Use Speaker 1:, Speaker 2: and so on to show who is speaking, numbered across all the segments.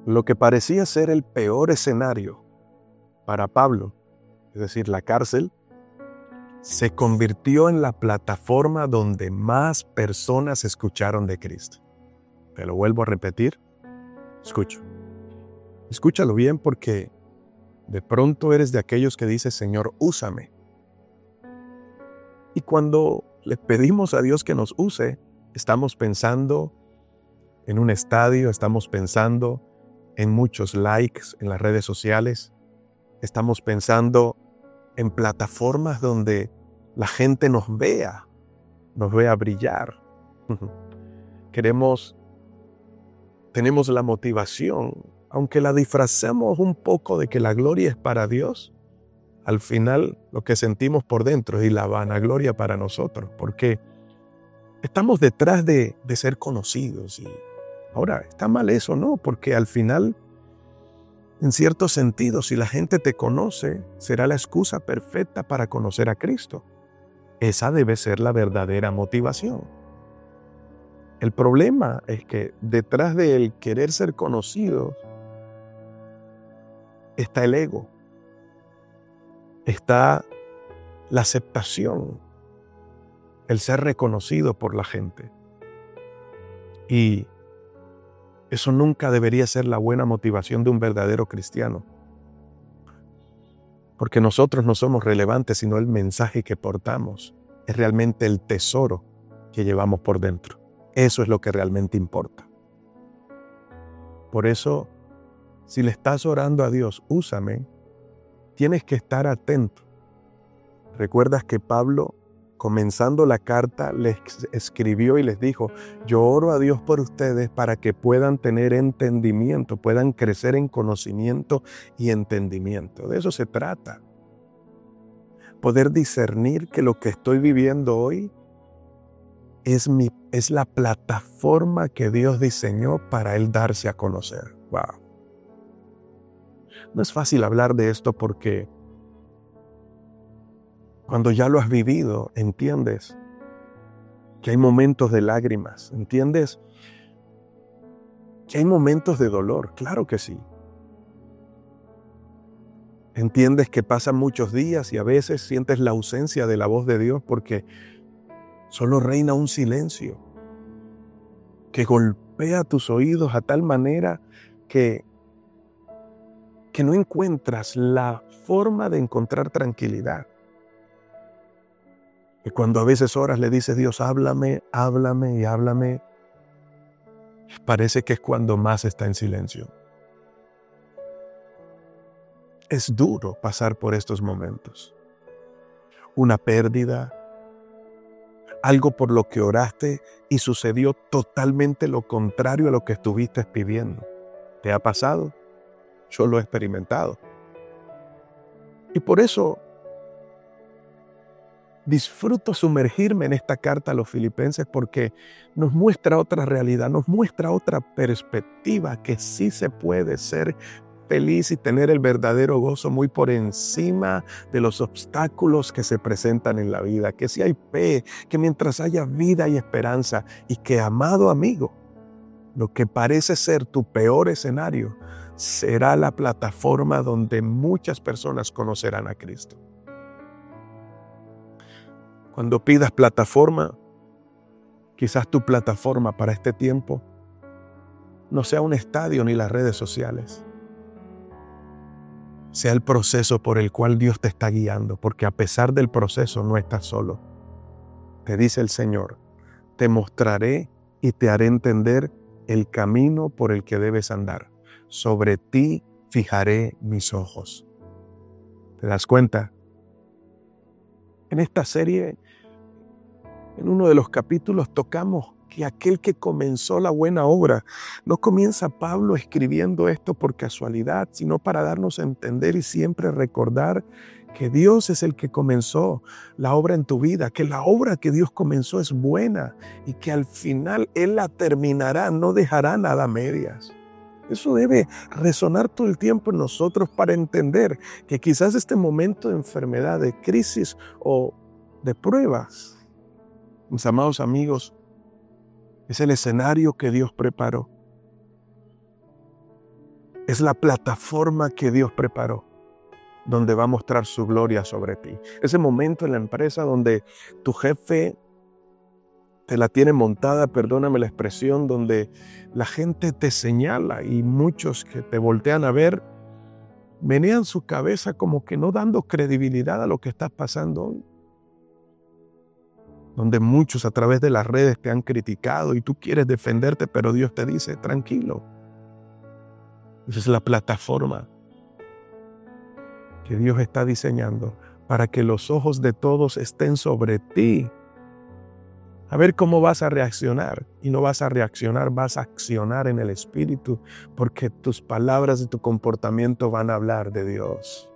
Speaker 1: Lo que parecía ser el peor escenario para Pablo, es decir, la cárcel, se convirtió en la plataforma donde más personas escucharon de Cristo. Te lo vuelvo a repetir. Escúchalo bien, porque de pronto eres de aquellos que dice: Señor, úsame. Y cuando le pedimos a Dios que nos use, estamos pensando en un estadio, estamos pensando en muchos likes en las redes sociales, estamos pensando en plataformas donde la gente nos vea brillar. Tenemos la motivación, aunque la disfrazamos un poco de que la gloria es para Dios, al final lo que sentimos por dentro es la vanagloria para nosotros, porque estamos detrás de ser conocidos. Y ahora, ¿está mal eso? No, porque al final, en cierto sentido, si la gente te conoce, será la excusa perfecta para conocer a Cristo. Esa debe ser la verdadera motivación. El problema es que detrás del querer ser conocido está el ego, está la aceptación, el ser reconocido por la gente. Y eso nunca debería ser la buena motivación de un verdadero cristiano. Porque nosotros no somos relevantes, sino el mensaje que portamos es realmente el tesoro que llevamos por dentro. Eso es lo que realmente importa. Por eso, si le estás orando a Dios, úsame, tienes que estar atento. ¿Recuerdas que Pablo, comenzando la carta, les escribió y les dijo: yo oro a Dios por ustedes para que puedan tener entendimiento, puedan crecer en conocimiento y entendimiento? De eso se trata. Poder discernir que lo que estoy viviendo hoy es la plataforma que Dios diseñó para Él darse a conocer. Wow. No es fácil hablar de esto, porque cuando ya lo has vivido, entiendes que hay momentos de lágrimas, entiendes que hay momentos de dolor, claro que sí. Entiendes que pasan muchos días y a veces sientes la ausencia de la voz de Dios, porque solo reina un silencio que golpea tus oídos a tal manera que no encuentras la forma de encontrar tranquilidad. Y cuando a veces oras, le dices: Dios, háblame, háblame y háblame, parece que es cuando más está en silencio. Es duro pasar por estos momentos. Una pérdida, algo por lo que oraste y sucedió totalmente lo contrario a lo que estuviste pidiendo. ¿Te ha pasado? Yo lo he experimentado. Y por eso disfruto sumergirme en esta carta a los Filipenses, porque nos muestra otra realidad, nos muestra otra perspectiva, que sí se puede ser feliz y tener el verdadero gozo muy por encima de los obstáculos que se presentan en la vida, que sí hay fe, que mientras haya vida hay esperanza, y que, amado amigo, lo que parece ser tu peor escenario será la plataforma donde muchas personas conocerán a Cristo. Cuando pidas plataforma, quizás tu plataforma para este tiempo no sea un estadio ni las redes sociales. Sea el proceso por el cual Dios te está guiando, porque a pesar del proceso no estás solo. Te dice el Señor: te mostraré y te haré entender el camino por el que debes andar. Sobre ti fijaré mis ojos. ¿Te das cuenta? En esta serie, en uno de los capítulos, tocamos que aquel que comenzó la buena obra, no comienza Pablo escribiendo esto por casualidad, sino para darnos a entender y siempre recordar que Dios es el que comenzó la obra en tu vida, que la obra que Dios comenzó es buena y que al final Él la terminará, no dejará nada a medias. Eso debe resonar todo el tiempo en nosotros, para entender que quizás este momento de enfermedad, de crisis o de pruebas, mis amados amigos, es el escenario que Dios preparó. Es la plataforma que Dios preparó, donde va a mostrar su gloria sobre ti. Ese momento en la empresa donde tu jefe te la tiene montada, perdóname la expresión, donde la gente te señala y muchos que te voltean a ver, menean su cabeza como que no dando credibilidad a lo que está pasando hoy. Donde muchos a través de las redes te han criticado y tú quieres defenderte, pero Dios te dice, tranquilo. Esa es la plataforma que Dios está diseñando para que los ojos de todos estén sobre ti. A ver cómo vas a reaccionar. Y no vas a reaccionar, vas a accionar en el Espíritu, porque tus palabras y tu comportamiento van a hablar de Dios.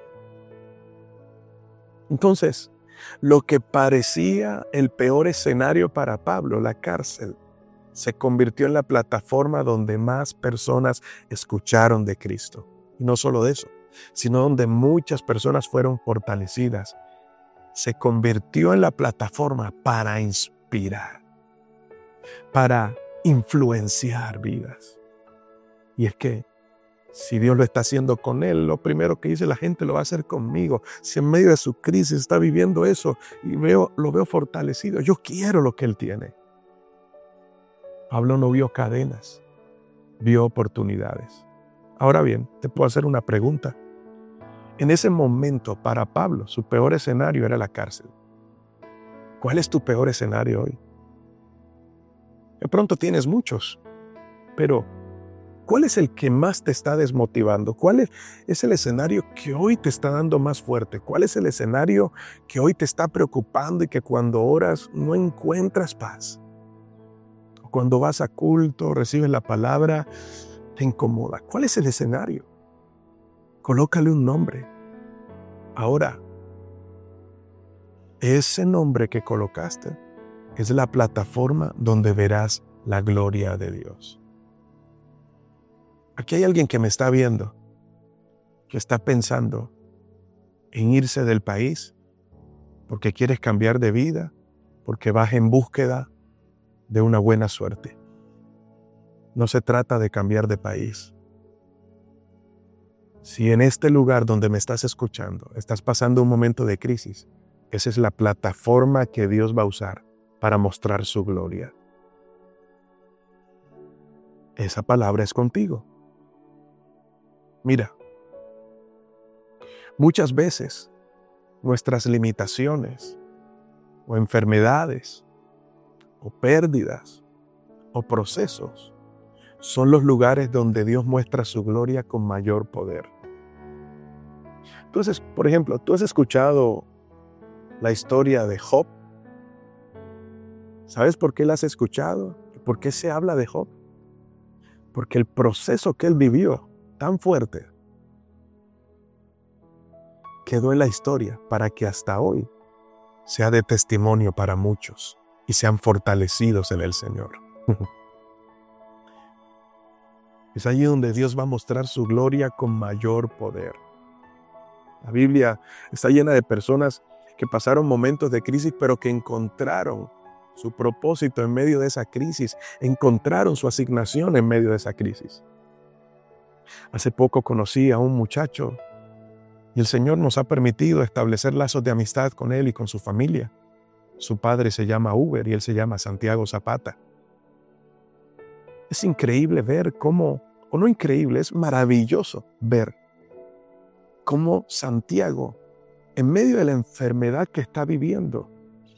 Speaker 1: Entonces, lo que parecía el peor escenario para Pablo, la cárcel, se convirtió en la plataforma donde más personas escucharon de Cristo. Y no solo eso, sino donde muchas personas fueron fortalecidas. Se convirtió en la plataforma para inspirar, para influenciar vidas. Y es que si Dios lo está haciendo con él, lo primero que dice la gente lo va a hacer conmigo. Si en medio de su crisis está viviendo eso y lo veo fortalecido, yo quiero lo que él tiene. Pablo no vio cadenas, vio oportunidades. Ahora bien, te puedo hacer una pregunta. En ese momento, para Pablo, su peor escenario era la cárcel. ¿Cuál es tu peor escenario hoy? De pronto tienes muchos, pero ¿cuál es el que más te está desmotivando? ¿Cuál es el escenario que hoy te está dando más fuerte? ¿Cuál es el escenario que hoy te está preocupando y que cuando oras no encuentras paz? Cuando vas a culto, recibes la palabra, te incomoda. ¿Cuál es el escenario? Colócale un nombre. Ahora, ese nombre que colocaste es la plataforma donde verás la gloria de Dios. Aquí hay alguien que me está viendo, que está pensando en irse del país porque quieres cambiar de vida, porque vas en búsqueda de una buena suerte. No se trata de cambiar de país. Si en este lugar donde me estás escuchando estás pasando un momento de crisis, esa es la plataforma que Dios va a usar para mostrar su gloria. Esa palabra es contigo. Mira, muchas veces nuestras limitaciones o enfermedades o pérdidas o procesos son los lugares donde Dios muestra su gloria con mayor poder. Entonces, por ejemplo, ¿tú has escuchado la historia de Job? ¿Sabes por qué la has escuchado? ¿Por qué se habla de Job? Porque el proceso que él vivió tan fuerte quedó en la historia para que hasta hoy sea de testimonio para muchos y sean fortalecidos en el Señor. Es allí donde Dios va a mostrar su gloria con mayor poder. La Biblia está llena de personas que pasaron momentos de crisis, pero que encontraron su propósito en medio de esa crisis, encontraron su asignación en medio de esa crisis. Hace poco conocí a un muchacho y el Señor nos ha permitido establecer lazos de amistad con él y con su familia. Su padre se llama Uber y él se llama Santiago Zapata. Es increíble ver cómo, o no increíble, es maravilloso ver cómo Santiago, en medio de la enfermedad que está viviendo,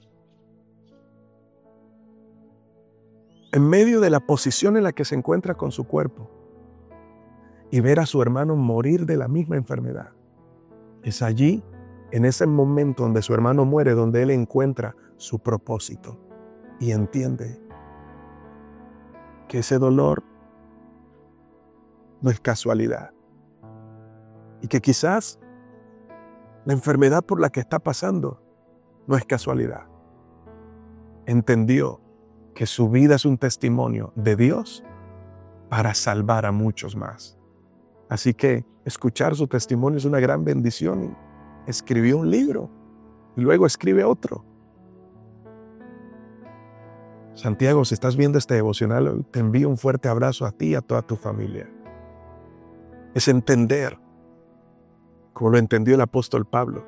Speaker 1: en medio de la posición en la que se encuentra con su cuerpo, y ver a su hermano morir de la misma enfermedad, es allí, en ese momento donde su hermano muere, donde él encuentra su propósito y entiende que ese dolor no es casualidad y que quizás la enfermedad por la que está pasando no es casualidad. Entendió que su vida es un testimonio de Dios para salvar a muchos más. Así que escuchar su testimonio es una gran bendición. Escribió un libro y luego escribe otro. Santiago, si estás viendo este devocional, te envío un fuerte abrazo a ti y a toda tu familia. Es entender, como lo entendió el apóstol Pablo.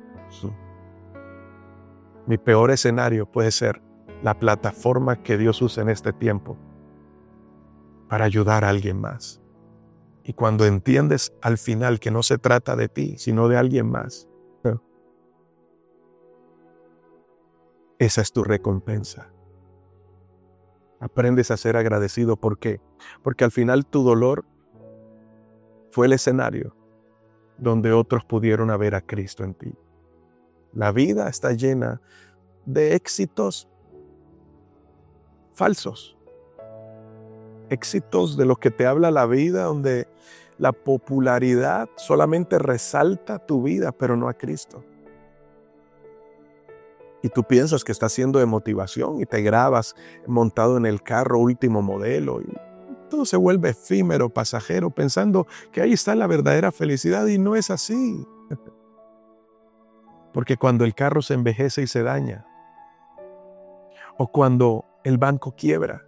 Speaker 1: Mi peor escenario puede ser la plataforma que Dios usa en este tiempo para ayudar a alguien más. Y cuando entiendes al final que no se trata de ti, sino de alguien más, esa es tu recompensa. Aprendes a ser agradecido. ¿Por qué? Porque al final tu dolor fue el escenario donde otros pudieron ver a Cristo en ti. La vida está llena de éxitos falsos. Éxitos de los que te habla la vida, donde la popularidad solamente resalta tu vida, pero no a Cristo. Y tú piensas que está siendo de motivación y te grabas montado en el carro último modelo y todo se vuelve efímero, pasajero, pensando que ahí está la verdadera felicidad, y no es así. Porque cuando el carro se envejece y se daña, o cuando el banco quiebra,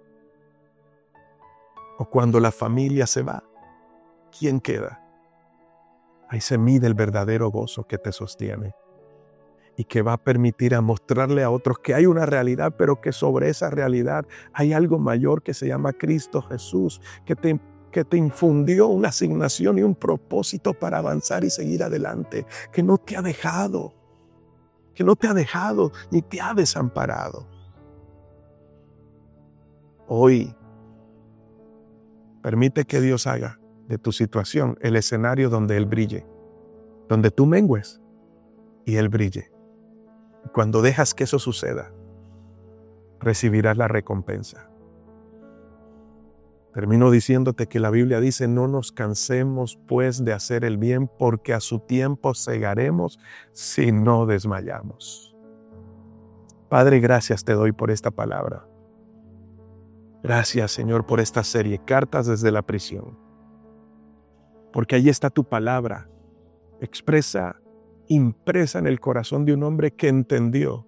Speaker 1: o cuando la familia se va, ¿quién queda? Ahí se mide el verdadero gozo que te sostiene y que va a permitir a mostrarle a otros que hay una realidad, pero que sobre esa realidad hay algo mayor que se llama Cristo Jesús, que te infundió una asignación y un propósito para avanzar y seguir adelante, que no te ha dejado ni te ha desamparado. Hoy, permite que Dios haga de tu situación el escenario donde Él brille, donde tú mengues y Él brille. Cuando dejas que eso suceda, recibirás la recompensa. Termino diciéndote que la Biblia dice: no nos cansemos pues de hacer el bien, porque a su tiempo segaremos si no desmayamos. Padre, gracias te doy por esta palabra. Gracias, Señor, por esta serie, Cartas desde la prisión. Porque allí está tu palabra, impresa en el corazón de un hombre que entendió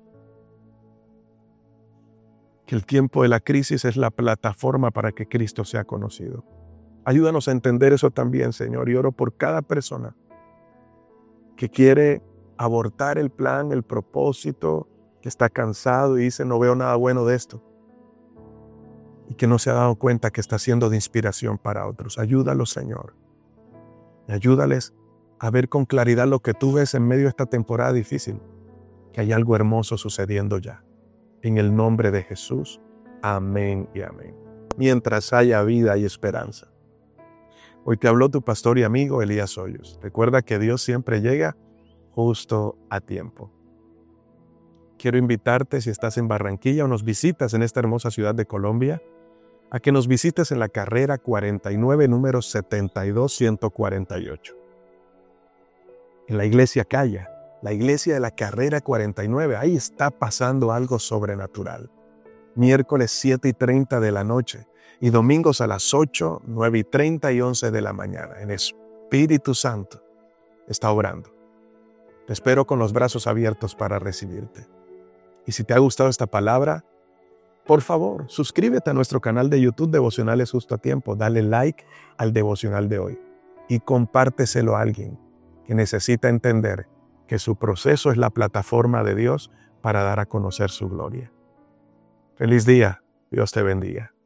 Speaker 1: que el tiempo de la crisis es la plataforma para que Cristo sea conocido. Ayúdanos a entender eso también, Señor, y oro por cada persona que quiere abortar el plan, el propósito, que está cansado y dice: no veo nada bueno de esto, y que no se ha dado cuenta que está siendo de inspiración para otros. Ayúdalos, Señor, y ayúdales a ver con claridad lo que tú ves en medio de esta temporada difícil, que hay algo hermoso sucediendo ya. En el nombre de Jesús, amén y amén. Mientras haya vida y esperanza. Hoy te habló tu pastor y amigo Elías Hoyos. Recuerda que Dios siempre llega justo a tiempo. Quiero invitarte, si estás en Barranquilla o nos visitas en esta hermosa ciudad de Colombia, a que nos visites en la carrera 49, número 72148. En la iglesia Calla, la iglesia de la carrera 49, ahí está pasando algo sobrenatural. Miércoles 7:30 de la noche y domingos a las 8, 9:30 y 11 de la mañana. En Espíritu Santo está obrando. Te espero con los brazos abiertos para recibirte. Y si te ha gustado esta palabra, por favor, suscríbete a nuestro canal de YouTube Devocionales Justo a Tiempo. Dale like al devocional de hoy y compárteselo a alguien que necesita entender que su proceso es la plataforma de Dios para dar a conocer su gloria. Feliz día. Dios te bendiga.